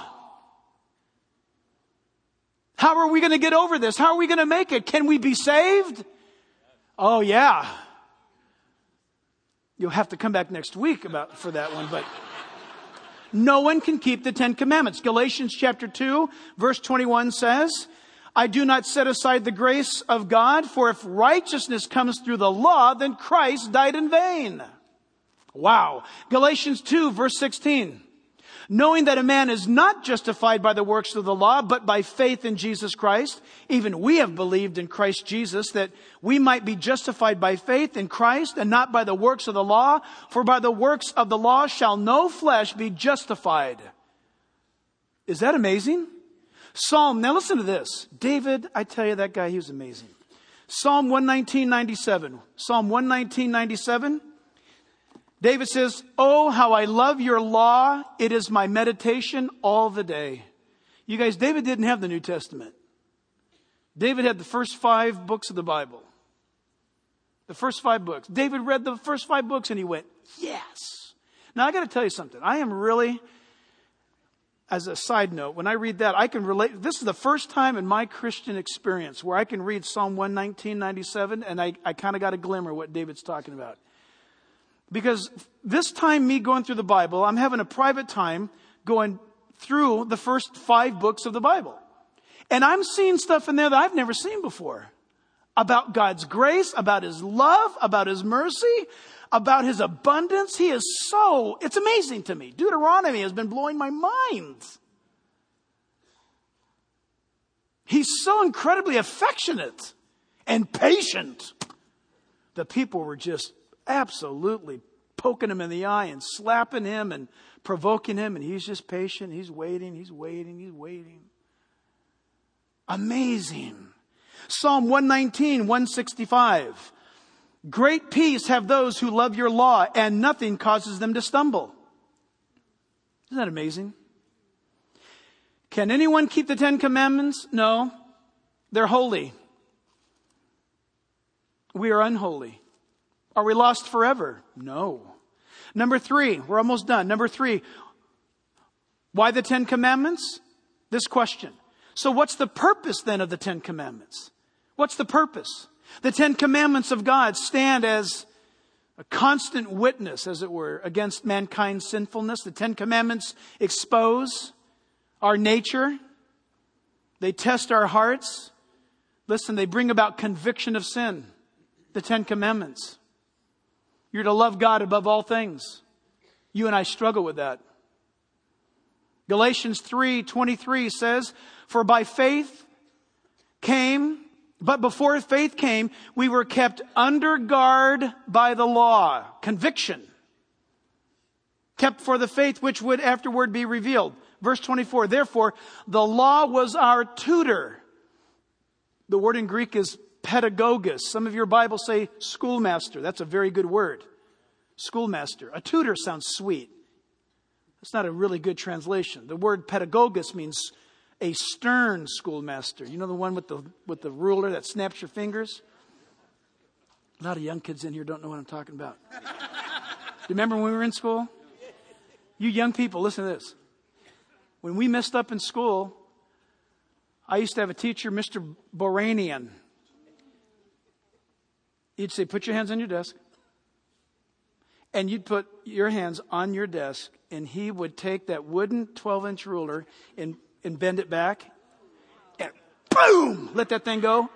How are we going to get over this? How are we going to make it? Can we be saved? Oh, yeah. You'll have to come back next week for that one, but no one can keep the Ten Commandments. Galatians chapter 2, verse 21 says, I do not set aside the grace of God, for if righteousness comes through the law, then Christ died in vain. Wow. Galatians 2, verse 16. Knowing that a man is not justified by the works of the law, but by faith in Jesus Christ. Even we have believed in Christ Jesus, that we might be justified by faith in Christ and not by the works of the law. For by the works of the law shall no flesh be justified. Is that amazing? Now listen to this. David, I tell you, that guy, he was amazing. Psalm 119:97. Psalm 119:97. David says, oh, how I love your law. It is my meditation all the day. You guys, David didn't have the New Testament. David had the first 5 books of the Bible. The first 5 books. David read the first 5 books and he went, yes. Now I got to tell you something. I am really, as a side note, when I read that, I can relate. This is the first time in my Christian experience where I can read Psalm 119:97 and I kind of got a glimmer what David's talking about. Because this time me going through the Bible, I'm having a private time going through the first 5 books of the Bible. And I'm seeing stuff in there that I've never seen before. About God's grace, about His love, about His mercy, about His abundance. He is it's amazing to me. Deuteronomy has been blowing my mind. He's so incredibly affectionate and patient. The people were just absolutely poking him in the eye and slapping him and provoking him. And he's just patient. He's waiting. Amazing. Psalm 119, 165. Great peace have those who love your law, and nothing causes them to stumble. Isn't that amazing? Can anyone keep the 10 Commandments? No. They're holy. We are unholy. Are we lost forever? No. Number 3, we're almost done. Number 3, why the 10 Commandments? This question. So what's the purpose then of the 10 Commandments? What's the purpose? The 10 Commandments of God stand as a constant witness, as it were, against mankind's sinfulness. The 10 Commandments expose our nature. They test our hearts. Listen, they bring about conviction of sin. The 10 Commandments. You're to love God above all things. You and I struggle with that. Galatians 3:23 says, for by faith came, but before faith came, we were kept under guard by the law. Conviction. Kept for the faith which would afterward be revealed. Verse 24, therefore, the law was our tutor. The word in Greek is pedagogos. Some of your Bibles say schoolmaster. That's a very good word. Schoolmaster. A tutor sounds sweet. That's not a really good translation. The word pedagogos means a stern schoolmaster. You know the one with the ruler that snaps your fingers? A lot of young kids in here don't know what I'm talking about. Do you remember when we were in school? You young people, listen to this. When we messed up in school, I used to have a teacher, Mr. Boranian. He'd say, put your hands on your desk. And you'd put your hands on your desk, and he would take that wooden 12-inch ruler and bend it back. And boom! Let that thing go.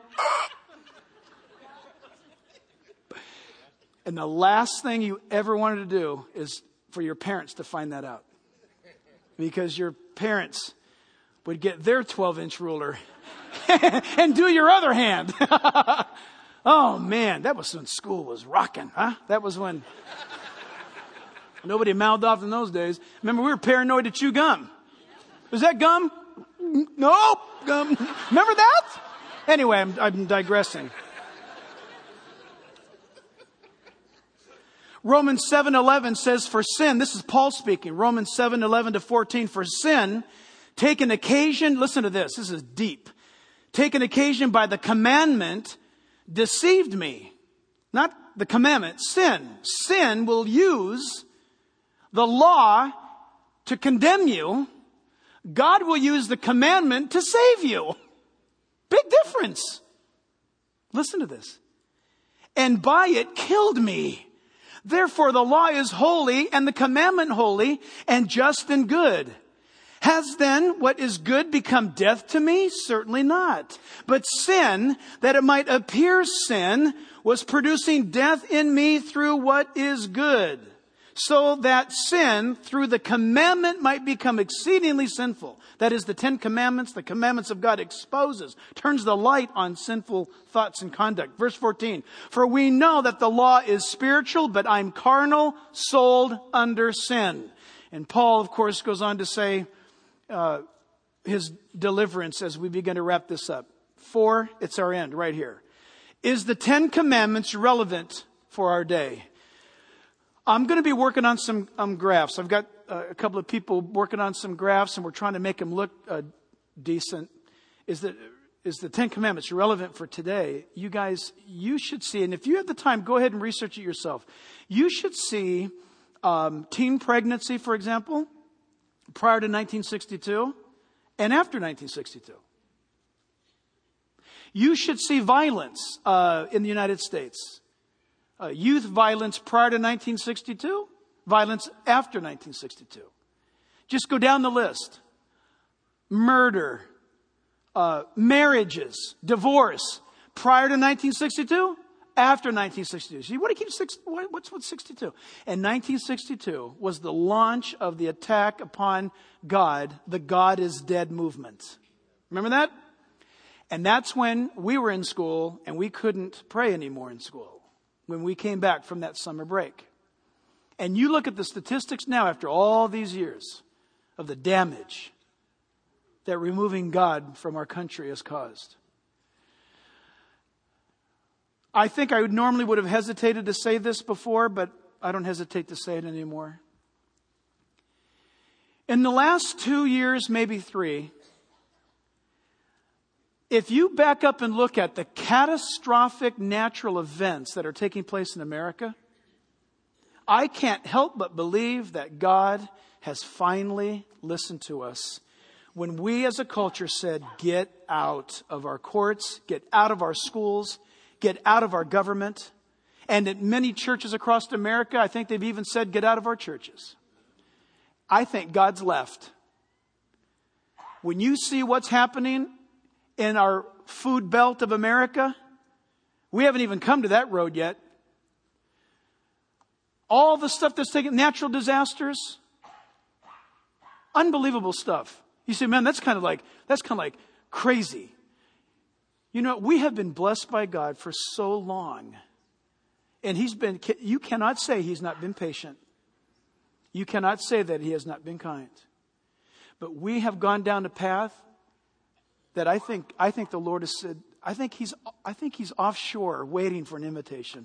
And the last thing you ever wanted to do is for your parents to find that out. Because your parents would get their 12-inch ruler and do your other hand. Oh, man, that was when school was rocking, huh? That was when nobody mouthed off in those days. Remember, we were paranoid to chew gum. Was that gum? Nope, gum. Remember that? Anyway, I'm digressing. Romans 7:11 says, for sin, this is Paul speaking, Romans 7:11 to 14, for sin, taken occasion, listen to this is deep. Taken occasion by the commandment, deceived me. Not the commandment, sin. Sin will use the law to condemn you. God will use the commandment to save you. Big difference. Listen to this. And by it killed me. Therefore the law is holy and the commandment holy and just and good. Has then what is good become death to me? Certainly not. But sin, that it might appear sin, was producing death in me through what is good. So that sin, through the commandment, might become exceedingly sinful. That is, the 10 Commandments, the commandments of God exposes, turns the light on sinful thoughts and conduct. Verse 14, for we know that the law is spiritual, but I'm carnal, sold under sin. And Paul, of course, goes on to say his deliverance as we begin to wrap this up. For, it's our end right here. Is the 10 Commandments relevant for our day? I'm going to be working on some graphs. I've got a couple of people working on some graphs, and we're trying to make them look decent. Is the 10 Commandments relevant for today? You guys, you should see, and if you have the time, go ahead and research it yourself. You should see teen pregnancy, for example, prior to 1962 and after 1962. You should see violence in the United States. youth violence prior to 1962, violence after 1962. Just go down the list. Murder, marriages, divorce, prior to 1962, after 1962. See, what do you keep what's 62? And 1962 was the launch of the attack upon God, the God is dead movement. Remember that? And that's when we were in school and we couldn't pray anymore in school, when we came back from that summer break. And you look at the statistics now after all these years of the damage that removing God from our country has caused. I think I normally would have hesitated to say this before, but I don't hesitate to say it anymore. In the last 2 years, maybe 3, if you back up and look at the catastrophic natural events that are taking place in America, I can't help but believe that God has finally listened to us when we as a culture said, get out of our courts, get out of our schools, get out of our government. And at many churches across America, I think they've even said, get out of our churches. I think God's left. When you see what's happening in our food belt of America, we haven't even come to that road yet. All the stuff that's taking, natural disasters, unbelievable stuff. You say, man, that's kind of like crazy. You know, we have been blessed by God for so long. And you cannot say He's not been patient. You cannot say that He has not been kind. But we have gone down a path that I think the Lord has said, I think He's offshore waiting for an invitation.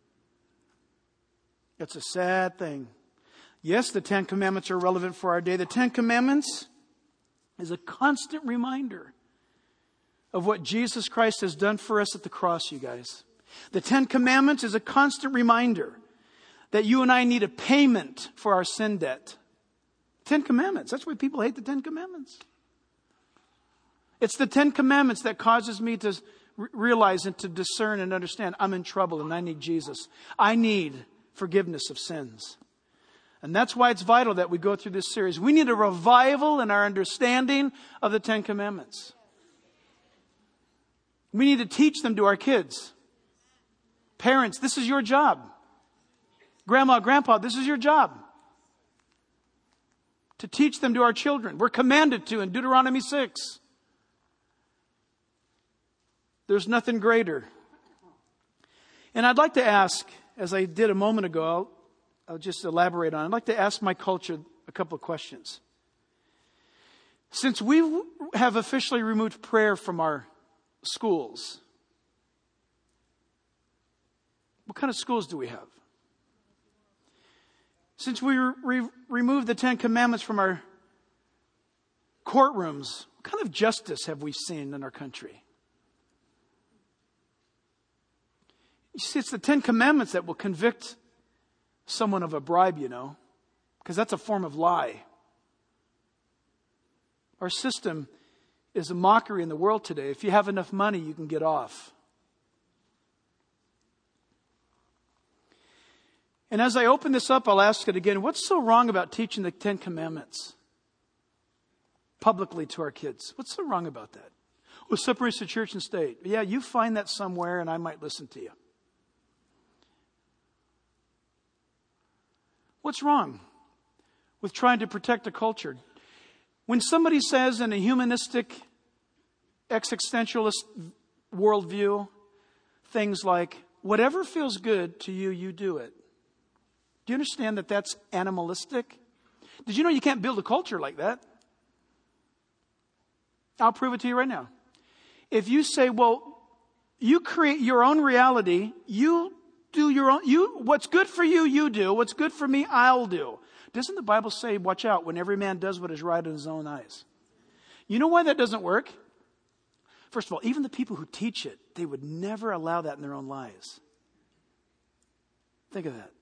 It's a sad thing. Yes, the 10 Commandments are relevant for our day. The 10 Commandments is a constant reminder of what Jesus Christ has done for us at the cross, you guys. The 10 Commandments is a constant reminder that you and I need a payment for our sin debt. 10 Commandments. That's why people hate the 10 Commandments. It's the 10 Commandments that causes me to realize and to discern and understand I'm in trouble and I need Jesus. I need forgiveness of sins. And that's why it's vital that we go through this series. We need a revival in our understanding of the 10 Commandments. We need to teach them to our kids. Parents, this is your job. Grandma, Grandpa, this is your job. To teach them to our children. We're commanded to in Deuteronomy 6. There's nothing greater. And I'd like to ask, as I did a moment ago, I'll just elaborate on it. I'd like to ask my culture a couple of questions. Since we have officially removed prayer from our schools, what kind of schools do we have? Since we removed the 10 Commandments from our courtrooms, what kind of justice have we seen in our country? You see, it's the 10 Commandments that will convict someone of a bribe, you know, because that's a form of lie. Our system is a mockery in the world today. If you have enough money, you can get off. And as I open this up, I'll ask it again. What's so wrong about teaching the 10 Commandments publicly to our kids? What's so wrong about that? Well, it separates the church and state. Yeah, you find that somewhere and I might listen to you. What's wrong with trying to protect a culture? When somebody says in a humanistic, existentialist worldview, things like, whatever feels good to you, you do it. Do you understand that that's animalistic? Did you know you can't build a culture like that? I'll prove it to you right now. If you say, well, you create your own reality, you do your own, what's good for you, you do. What's good for me, I'll do. Doesn't the Bible say, watch out, when every man does what is right in his own eyes? You know why that doesn't work? First of all, even the people who teach it, they would never allow that in their own lives. Think of that.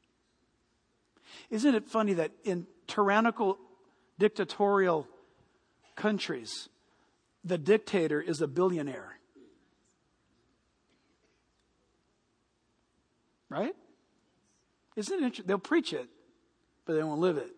Isn't it funny that in tyrannical, dictatorial countries, the dictator is a billionaire? Right? Isn't it interesting? They'll preach it, but they won't live it.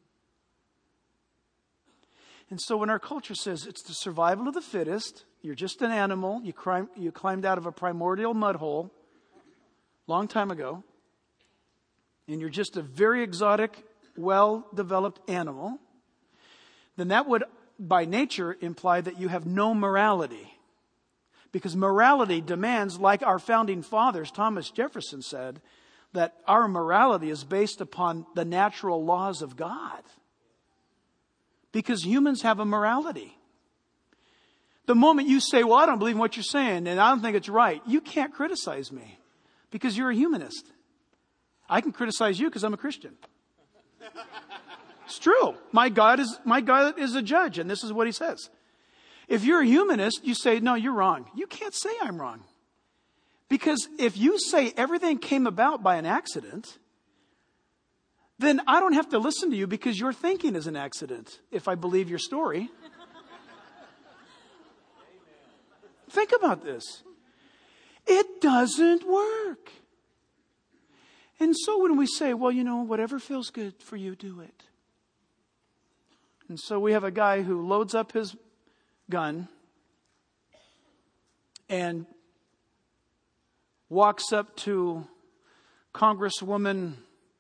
And so when our culture says it's the survival of the fittest, you're just an animal, you climbed out of a primordial mud hole long time ago, and you're just a very exotic, well-developed animal, then that would, by nature, imply that you have no morality. Because morality demands, like our founding fathers, Thomas Jefferson said, that our morality is based upon the natural laws of God. Because humans have a morality. The moment you say, well, I don't believe in what you're saying, and I don't think it's right, you can't criticize me because you're a humanist. I can criticize you because I'm a Christian. It's true. My God is a judge, and this is what he says. If you're a humanist, you say, no, you're wrong. You can't say I'm wrong. Because if you say everything came about by an accident, then I don't have to listen to you because your thinking is an accident, if I believe your story. Think about this. It doesn't work. And so when we say, well, whatever feels good for you, do it. And so we have a guy who loads up his gun and walks up to Congresswoman,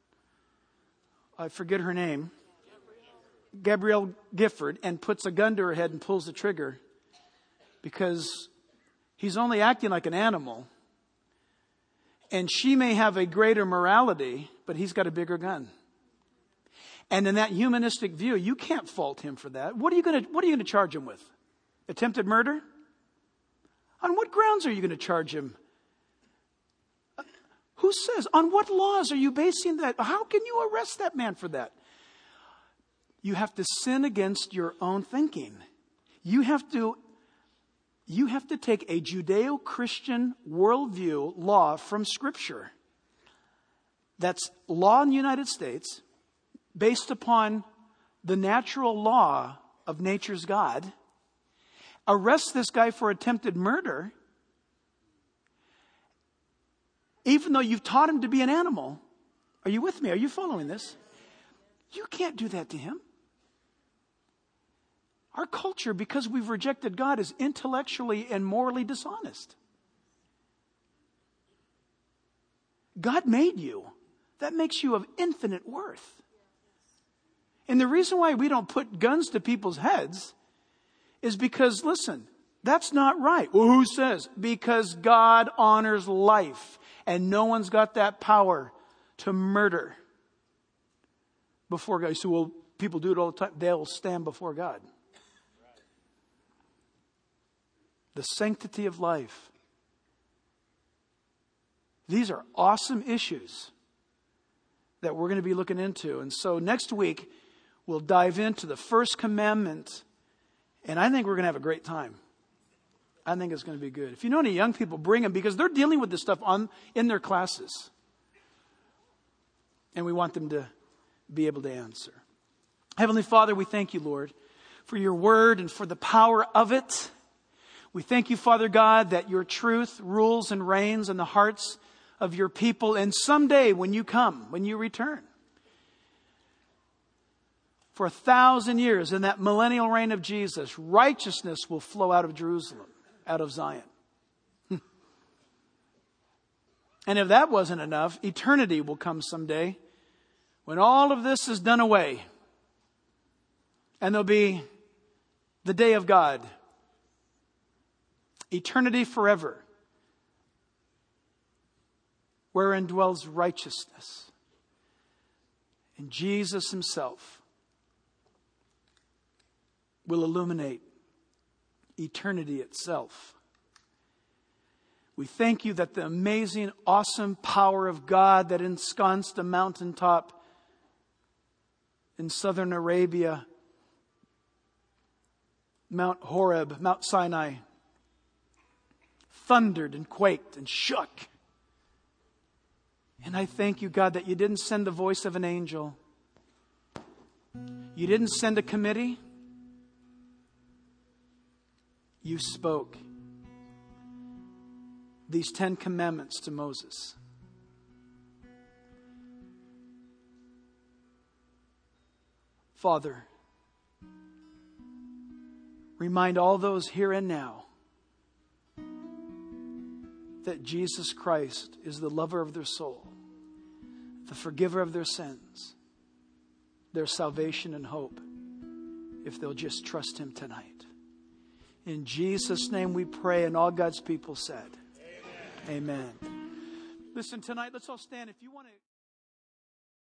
I forget her name, Gabrielle Gifford, and puts a gun to her head and pulls the trigger because he's only acting like an animal. And she may have a greater morality, but he's got a bigger gun. And in that humanistic view, you can't fault him for that. What are you going to charge him with? Attempted murder? On what grounds are you going to charge him? Who says? On what laws are you basing that? How can you arrest that man for that? You have to sin against your own thinking. You have to take a Judeo-Christian worldview law from Scripture. That's law in the United States based upon the natural law of nature's God. Arrest this guy for attempted murder, even though you've taught him to be an animal. Are you with me? Are you following this? You can't do that to him. Our culture, because we've rejected God, is intellectually and morally dishonest. God made you. That makes you of infinite worth. And the reason why we don't put guns to people's heads is because, listen, that's not right. Well, who says? Because God honors life. And no one's got that power to murder before God. So, well, people do it all the time. They'll stand before God. The sanctity of life. These are awesome issues that we're going to be looking into. And so next week, we'll dive into the first commandment. And I think we're going to have a great time. I think it's going to be good. If you know any young people, bring them because they're dealing with this stuff in their classes. And we want them to be able to answer. Heavenly Father, we thank you, Lord, for your word and for the power of it. We thank you, Father God, that your truth rules and reigns in the hearts of your people. And someday when you come, when you return, for 1,000 years in that millennial reign of Jesus, righteousness will flow out of Jerusalem, out of Zion. And if that wasn't enough, eternity will come someday when all of this is done away. And there'll be the day of God. Eternity forever. Wherein dwells righteousness. And Jesus himself will illuminate eternity itself. We thank you that the amazing, awesome power of God that ensconced a mountaintop in southern Arabia, Mount Horeb, Mount Sinai, thundered and quaked and shook. And I thank you, God, that you didn't send the voice of an angel. You didn't send a committee. You spoke these 10 commandments to Moses. Father, remind all those here and now that Jesus Christ is the lover of their soul, the forgiver of their sins, their salvation and hope, if they'll just trust Him tonight. In Jesus' name we pray, and all God's people said, Amen. Amen. Listen, tonight, let's all stand. If you want to...